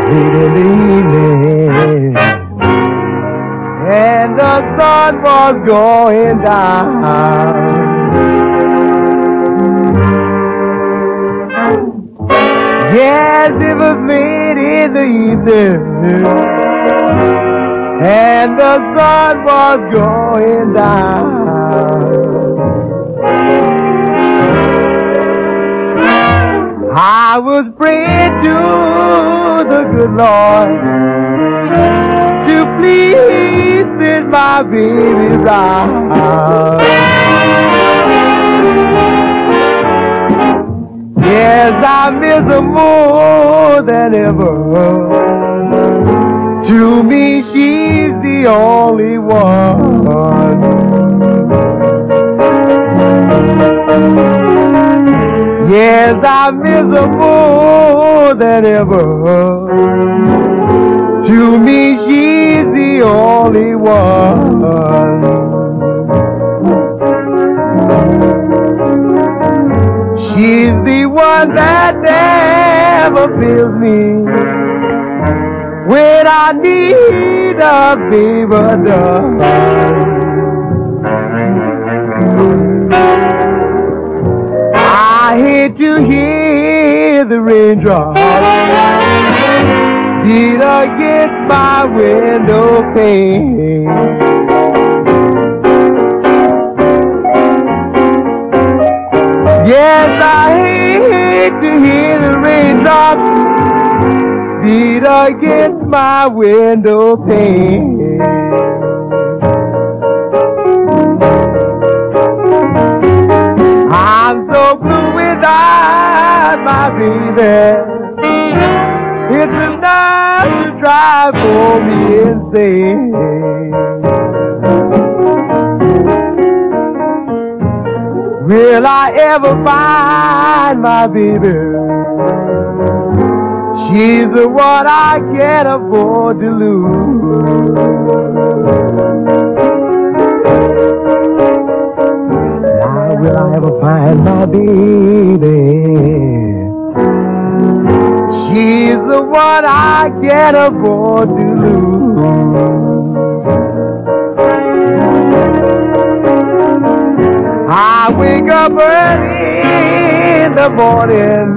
late in the evening, and the sun was going down. Yes, it was late in the evening, and the sun was going down. I was praying to the good Lord to please send my baby round. Yes, I miss her more than ever. To me, she's the only one. Yes, I miss her more than ever. To me, she's the only one. She's the one that never fails me when I need a favor done. I hate to hear the raindrops beat against my window pane. Yes, I hate to hear the raindrops beat against my window pane. I'm so blue without my baby. It's enough to drive for me insane. Will I ever find my baby? She's the one I can't afford to lose. Now will I ever find my baby? She's the one I can't afford to lose. I wake up early in the morning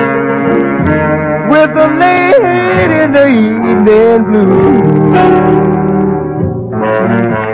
with the late in the evening blues.